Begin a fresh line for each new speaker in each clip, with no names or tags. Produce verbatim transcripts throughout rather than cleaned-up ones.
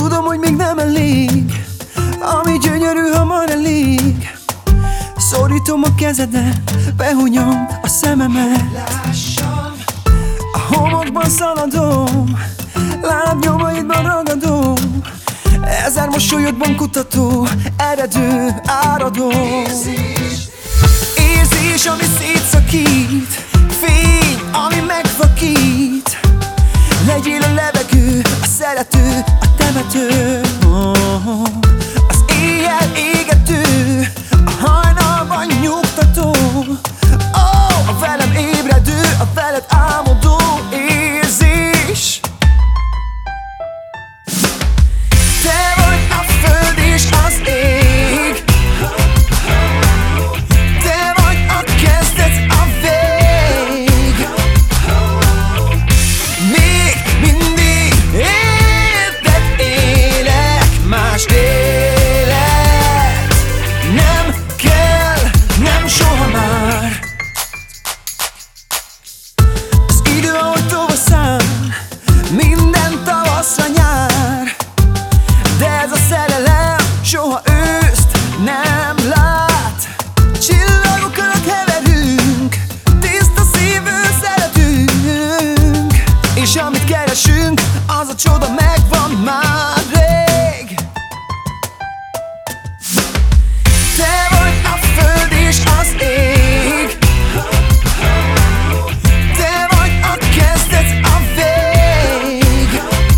Tudom, hogy még nem elég, ami gyönyörű, hamar elég. Szorítom a kezedet, behunyom a szememet. Lássam, a homokban szaladom, lábnyomaidban ragadom. Ezer mosolyodban kutató, eredő, áradó érzés, érzés, ami szétszakít, fény, ami megvakít. Legyél a levegő, a szerető, a temető, oh, az éjjel égető, a hajnalban nyugtató, oh, a velem ébredő, a veled álmodó érzés. Te vagy a föld és az ég, te vagy a kezdet, a vég. Még mindig érted élek, más élet nem kell, nem soha már. Az idő, ahogy tovasszál, minden tavaszra nyár. De ez a szerelem soha őszt nem lát. Csillagok alatt heverünk, tiszta szívű szeretünk, és amit keresünk, az a csoda megvan már rég. Te vagy a föld és az ég, te vagy a kezdet, a vég.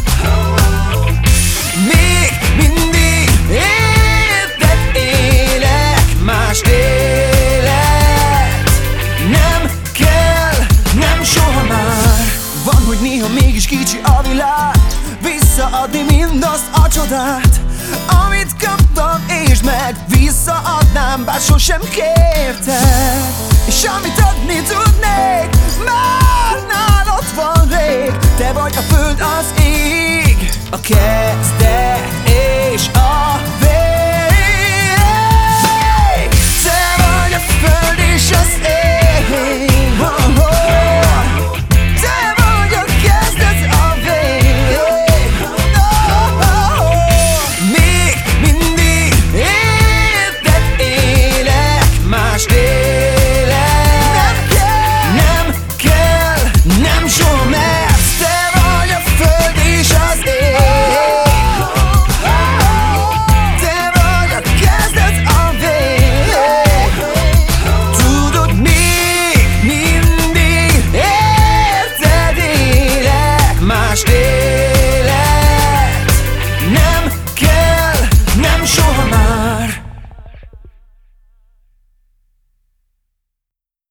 Még mindig érted élek, más élet nem kell, nem soha már. Van, hogy néha mégis kicsi a világ, visszaadni mindazt a csodát, amit kaptam, és meg visszaadnám, bár sosem kértem. És amit adni tudnék, már nálad van rég. Te vagy a föld, az ég, a kezdet,